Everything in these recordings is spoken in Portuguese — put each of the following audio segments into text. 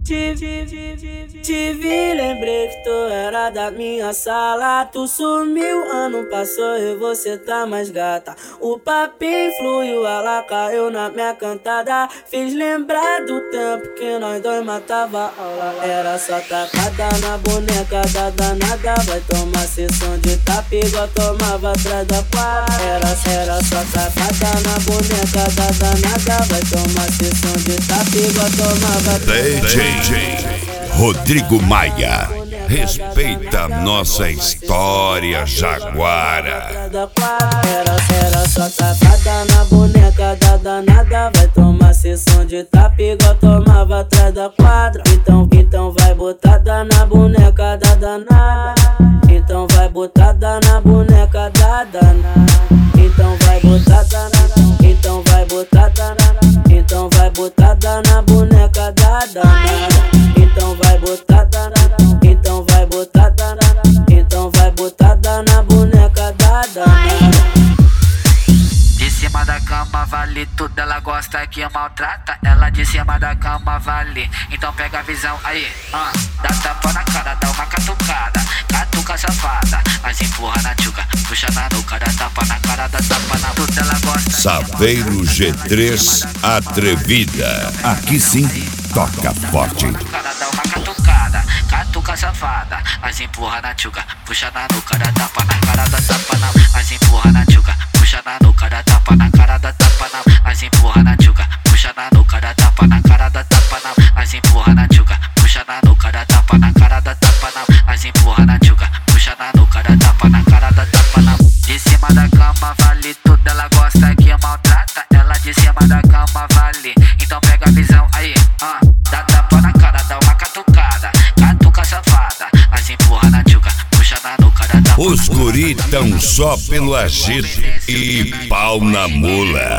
Te vi, lembrei que tu era da minha sala. Tu sumiu, ano passou e você tá mais gata. O papinho fluiu, ela caiu na minha cantada. Fiz lembrar do tempo que nós dois matava aula. Era só tacada na boneca da danada. Vai tomar sessão de tapa igual tomava atrás da quadra. Era só tacada na boneca da danada. Vai tomar sessão de tapa igual tomava atrás da quadra. Rodrigo Maia, respeita nossa história jaguara. Era só tacada na boneca da danada. Vai tomar sessão de tapa igual tomava atrás da quadra. Então vai botada na boneca da danada. Então vai botada na boneca da danada. Então vai botada na. Então vai botada na. Então vai botada na boneca da danada. Então vai botada na. Então vai botada na. Então vai botada na boneca da danada. De cima da cama vale tudo, ela gosta que maltrata. Ela de cima da cama vale, então pega a visão aí. Dá tapa na cara, dá uma catucada. Catuca safada, mas empurra na tchuca. Puxa na nuca, dá tapa na cara, dá tapa na tudo, ela gosta. Saveiro G3 Atrevida. Aqui sim, toca forte. Dá uma catucada, catuca safada, mas empurra na tchuca. Puxa na nuca, dá tapa na cara, dá tapa na. Mas empurra na tchuca. Puxa na nuca, dá tapa na cara, dá tapa na. Mas empurra na tchuca. Puxa na nuca, dá tapa na cara, dá tapa na. Mas empurra na tchuca. Puxa na nuca, dá tapa na cara, dá tapa na. Mas empurra na tchuca. Puxa na nuca, dá tapa na cara, dá tapa na. De cima da cama vale tudo, ela gosta que maltrata. Ela de cima da cama vale, então pega a visão aí. Dá tapa na cara, dá uma catucada. Catuca safada, mas empurra na tchuca. Puxa na nuca, dá tapa. Os guri tão só pelo agito e pau na mula.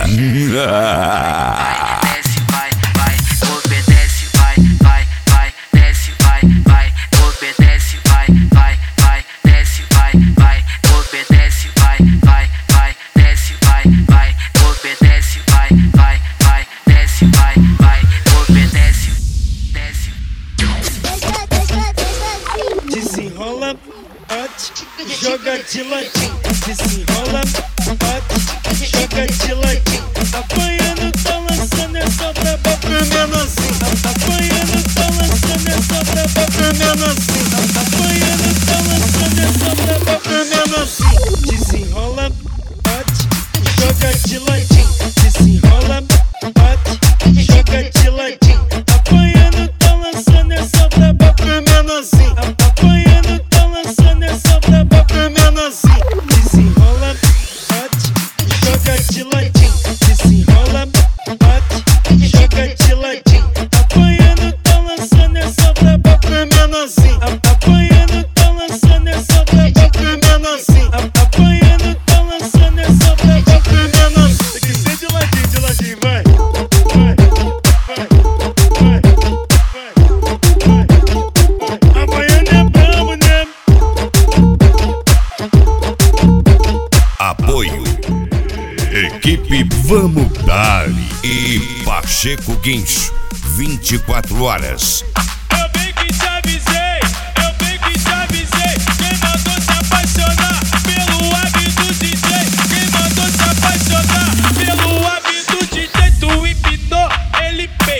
Desce, vai, vai, obedece, vai, vai, vai, desce, vai, vai, obedece, vai, vai, vai, desce, vai, vai, obedece, vai, vai, vai, desce, vai, vai, obedece, vai, vai, vai, desce, vai, vai, obedece, desce. Desenrola, bate, joga de ladinho. Desenrola, bate, joga de ladinho. Apanhando, tá lançando essa braba pro menorzinho. Apanhando, tá lançando essa braba pro menorzinho. Apanhando, tá lançando essa braba pro menorzinho. Desenrola, bate, joga de ladinho. Desenrola, bate, joga de ladinho. Apanhando, tá lançando essa braba pro menorzinho. Apanhando, tá lançando essa braba pro menorzinho. Desenrola, bate, joga de ladinho. Desenrola, bate, joga de ladinho. Apanhando, tá lançando essa braba pro menorzinho. Apanhando, tá lançando essa braba pro menorzinho. Apanhando, tá lançando essa braba pro menorzinho. Tem que ser de ladinho, vai. Apanhando é brabo, né? Apoio Equipe Vamos Dar e Pacheco Guincho, 24 horas. Eu bem que te avisei, eu bem que te avisei. Quem mandou se apaixonar pelo hábito do DJ? Quem mandou se apaixonar pelo hábito do DJ? Tu empinou, ele pei.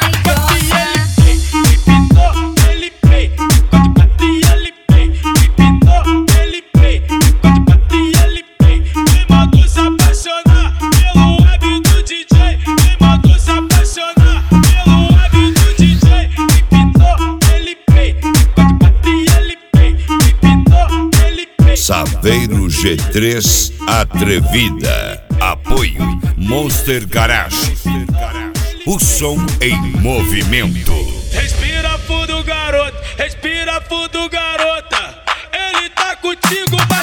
Empinou, ele pei. Ele pei. Empinou, ele pei. Ele pei. Quem mandou se apaixonar pelo hábito do DJ? Quem mandou se apaixonar pelo hábito do DJ? Empinou, ele pei. Ele pei. Empinou, ele pei. Saveiro G3 Atrevida. Apoio Monster Garage. O som em movimento. Respira fundo, garoto. Respira fundo, garota. Ele tá contigo, mas